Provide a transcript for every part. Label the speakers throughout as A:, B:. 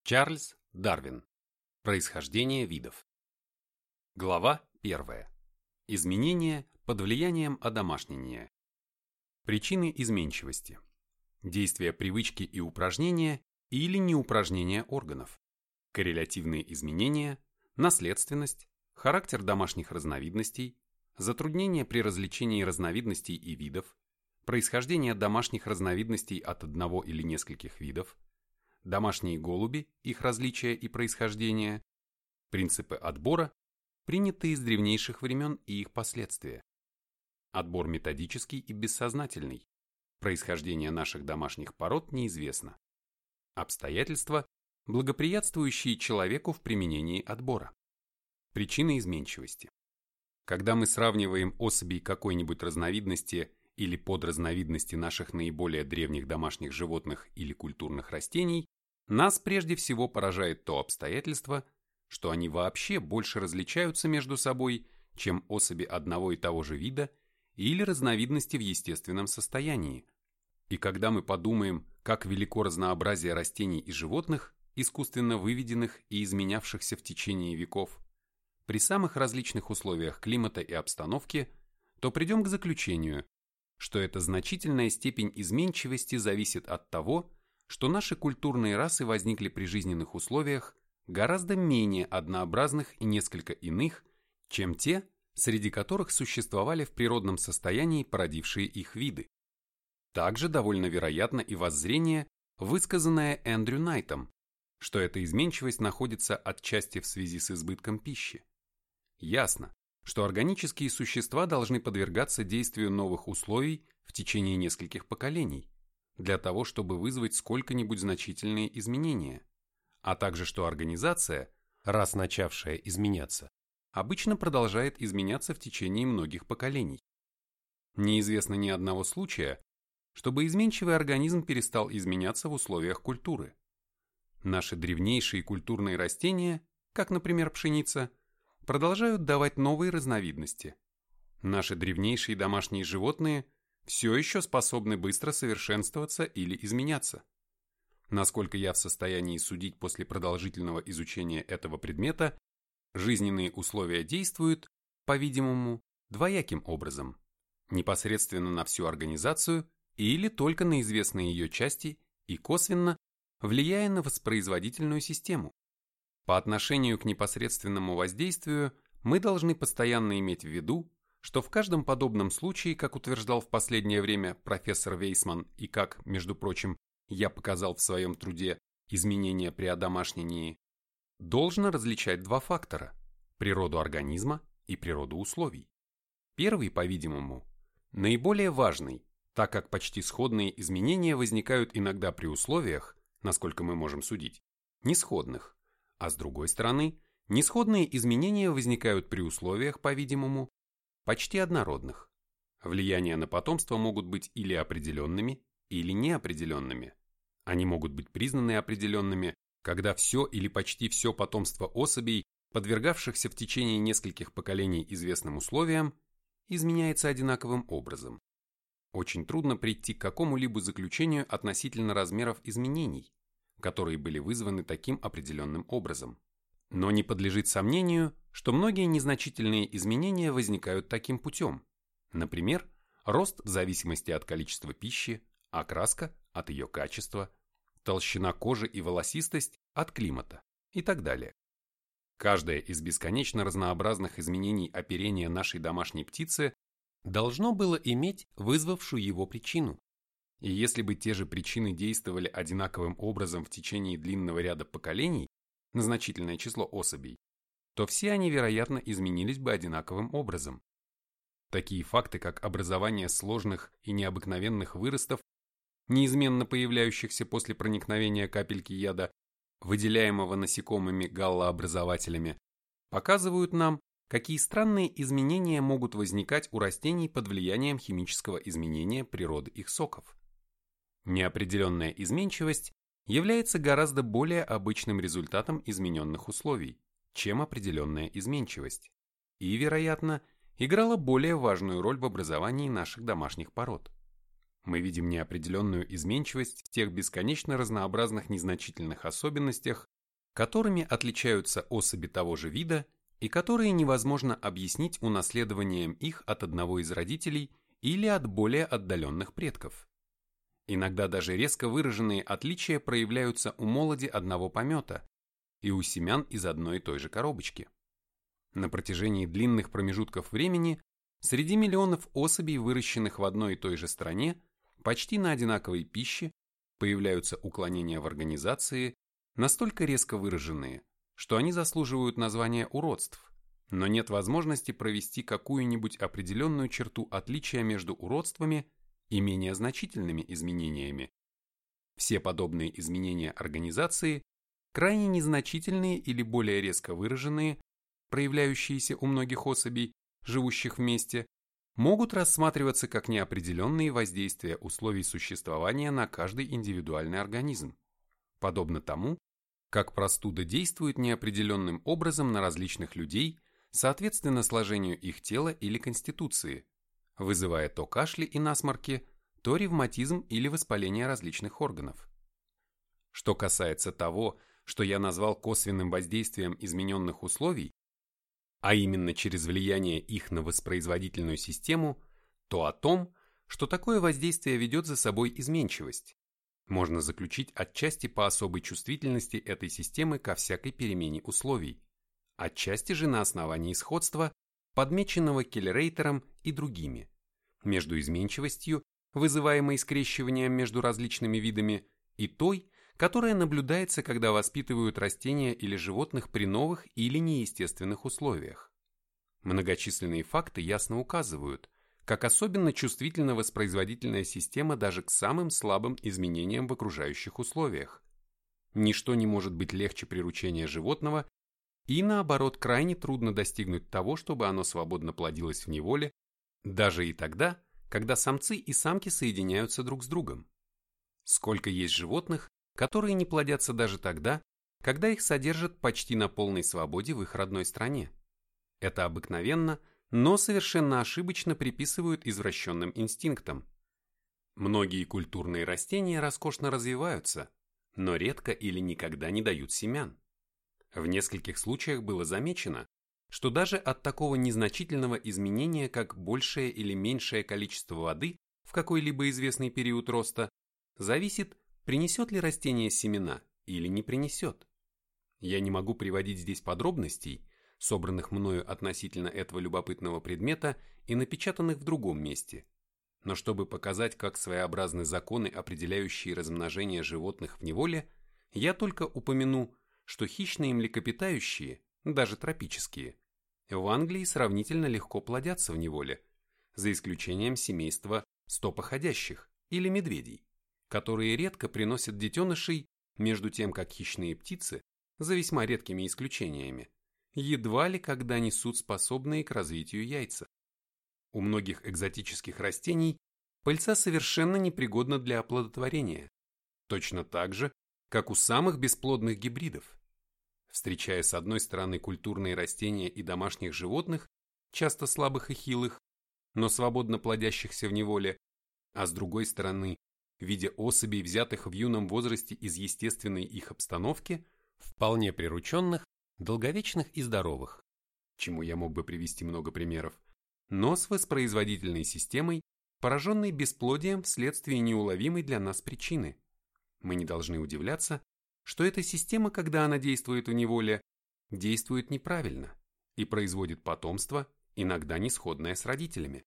A: Чарльз Дарвин. Происхождение видов. Глава 1. Изменения под влиянием одомашнения. Причины изменчивости. Действия привычки и упражнения или неупражнения органов. Коррелятивные изменения, наследственность, характер домашних разновидностей, затруднения при различении разновидностей и видов, происхождение домашних разновидностей от одного или нескольких видов, домашние голуби, их различия и происхождение, принципы отбора, принятые с древнейших времен и их последствия. Отбор методический и бессознательный. Происхождение наших домашних пород неизвестно. Обстоятельства, благоприятствующие человеку в применении отбора. Причины изменчивости. Когда мы сравниваем особей какой-нибудь разновидности или подразновидности наших наиболее древних домашних животных или культурных растений, нас прежде всего поражает то обстоятельство, что они вообще больше различаются между собой, чем особи одного и того же вида или разновидности в естественном состоянии. И когда мы подумаем, как велико разнообразие растений и животных, искусственно выведенных и изменявшихся в течение веков, при самых различных условиях климата и обстановки, то придем к заключению, что эта значительная степень изменчивости зависит от того, что наши культурные расы возникли при жизненных условиях гораздо менее однообразных и несколько иных, чем те, среди которых существовали в природном состоянии породившие их виды. Также довольно вероятно и воззрение, высказанное Эндрю Найтом, что эта изменчивость находится отчасти в связи с избытком пищи. Ясно, что органические существа должны подвергаться действию новых условий в течение нескольких поколений, для того, чтобы вызвать сколько-нибудь значительные изменения, а также что организация, раз начавшая изменяться, обычно продолжает изменяться в течение многих поколений. Неизвестно ни одного случая, чтобы изменчивый организм перестал изменяться в условиях культуры. Наши древнейшие культурные растения, как, например, пшеница, продолжают давать новые разновидности. Наши древнейшие домашние животные все еще способны быстро совершенствоваться или изменяться. Насколько я в состоянии судить после продолжительного изучения этого предмета, жизненные условия действуют, по-видимому, двояким образом, непосредственно на всю организацию или только на известные ее части и косвенно, влияя на воспроизводительную систему. По отношению к непосредственному воздействию мы должны постоянно иметь в виду, что в каждом подобном случае, как утверждал в последнее время профессор Вейсман и как, между прочим, я показал в своем труде «Изменения при одомашнении», должно различать два фактора – природу организма и природу условий. Первый, по-видимому, наиболее важный, так как почти сходные изменения возникают иногда при условиях, насколько мы можем судить, несходных, а с другой стороны, несходные изменения возникают при условиях, по-видимому, почти однородных. Влияния на потомство могут быть или определенными, или неопределенными. Они могут быть признаны определенными, когда все или почти все потомство особей, подвергавшихся в течение нескольких поколений известным условиям, изменяется одинаковым образом. Очень трудно прийти к какому-либо заключению относительно размеров изменений, которые были вызваны таким определенным образом. Но не подлежит сомнению, что многие незначительные изменения возникают таким путем. Например, рост в зависимости от количества пищи, окраска от ее качества, толщина кожи и волосистость от климата и так далее. Каждое из бесконечно разнообразных изменений оперения нашей домашней птицы должно было иметь вызвавшую его причину. И если бы те же причины действовали одинаковым образом в течение длинного ряда поколений на значительное число особей, то все они, вероятно, изменились бы одинаковым образом. Такие факты, как образование сложных и необыкновенных выростов, неизменно появляющихся после проникновения капельки яда, выделяемого насекомыми галлообразователями, показывают нам, какие странные изменения могут возникать у растений под влиянием химического изменения природы их соков. Неопределенная изменчивость является гораздо более обычным результатом измененных условий, чем определенная изменчивость, и, вероятно, играла более важную роль в образовании наших домашних пород. Мы видим неопределенную изменчивость в тех бесконечно разнообразных незначительных особенностях, которыми отличаются особи того же вида и которые невозможно объяснить унаследованием их от одного из родителей или от более отдаленных предков. Иногда даже резко выраженные отличия проявляются у молоди одного помета и у семян из одной и той же коробочки. На протяжении длинных промежутков времени среди миллионов особей, выращенных в одной и той же стране, почти на одинаковой пище, появляются уклонения в организации, настолько резко выраженные, что они заслуживают названия уродств, но нет возможности провести какую-нибудь определенную черту отличия между уродствами и менее значительными изменениями. Все подобные изменения организации, крайне незначительные или более резко выраженные, проявляющиеся у многих особей, живущих вместе, могут рассматриваться как неопределенные воздействия условий существования на каждый индивидуальный организм, подобно тому, как простуда действует неопределенным образом на различных людей, соответственно сложению их тела или конституции, вызывая то кашли и насморки, то ревматизм или воспаление различных органов. Что касается того, что я назвал косвенным воздействием измененных условий, а именно через влияние их на воспроизводительную систему, то о том, что такое воздействие ведет за собой изменчивость, можно заключить отчасти по особой чувствительности этой системы ко всякой перемене условий, отчасти же на основании сходства, подмеченного Келлерейтером и другими, между изменчивостью, вызываемой скрещиванием между различными видами, и той, которая наблюдается, когда воспитывают растения или животных при новых или неестественных условиях. Многочисленные факты ясно указывают, как особенно чувствительна воспроизводительная система даже к самым слабым изменениям в окружающих условиях. Ничто не может быть легче приручения животного, и наоборот крайне трудно достигнуть того, чтобы оно свободно плодилось в неволе, даже и тогда, когда самцы и самки соединяются друг с другом. Сколько есть животных, которые не плодятся даже тогда, когда их содержат почти на полной свободе в их родной стране. Это обыкновенно, но совершенно ошибочно приписывают извращенным инстинктам. Многие культурные растения роскошно развиваются, но редко или никогда не дают семян. В нескольких случаях было замечено, что даже от такого незначительного изменения, как большее или меньшее количество воды в какой-либо известный период роста, зависит, принесет ли растение семена или не принесет. Я не могу приводить здесь подробностей, собранных мною относительно этого любопытного предмета и напечатанных в другом месте, но чтобы показать, как своеобразны законы, определяющие размножение животных в неволе, я только упомяну, что хищные млекопитающие, даже тропические, в Англии сравнительно легко плодятся в неволе, за исключением семейства стопоходящих или медведей, которые редко приносят детенышей, между тем как хищные птицы, за весьма редкими исключениями, едва ли когда несут способные к развитию яйца. У многих экзотических растений пыльца совершенно непригодна для оплодотворения, точно так же, как у самых бесплодных гибридов. Встречая с одной стороны культурные растения и домашних животных, часто слабых и хилых, но свободно плодящихся в неволе, а с другой стороны, видя особей, взятых в юном возрасте из естественной их обстановки, вполне прирученных, долговечных и здоровых, чему я мог бы привести много примеров, но с воспроизводительной системой, пораженной бесплодием вследствие неуловимой для нас причины. Мы не должны удивляться, что эта система, когда она действует в неволе, действует неправильно и производит потомство, иногда не сходное с родителями.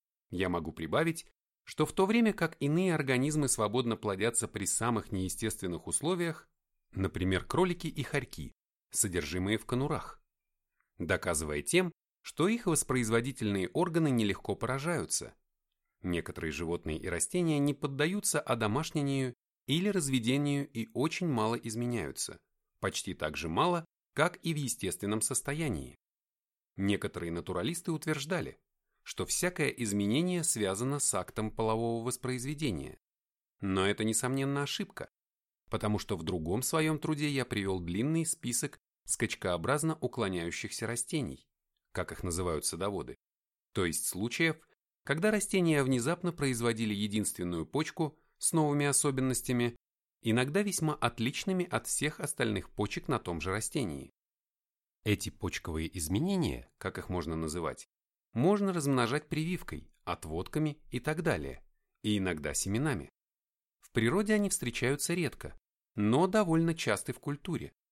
A: Я могу прибавить, что в то время как иные организмы свободно плодятся при самых неестественных условиях, например, кролики и хорьки, содержимые в конурах, доказывая тем, что их воспроизводительные органы нелегко поражаются. Некоторые животные и растения не поддаются одомашнению или разведению и очень мало изменяются, почти так же мало, как и в естественном состоянии. Некоторые натуралисты утверждали, что всякое изменение связано с актом полового воспроизведения. Но это, несомненно, ошибка, потому что в другом своем труде я привел длинный список скачкообразно уклоняющихся растений, как их называют садоводы, то есть случаев, когда растения внезапно производили единственную почку с новыми особенностями, иногда весьма отличными от всех остальных почек на том же растении. Эти почковые изменения, как их можно называть, можно размножать прививкой, отводками и так далее, и иногда семенами. В природе они встречаются редко, но довольно часты в культуре,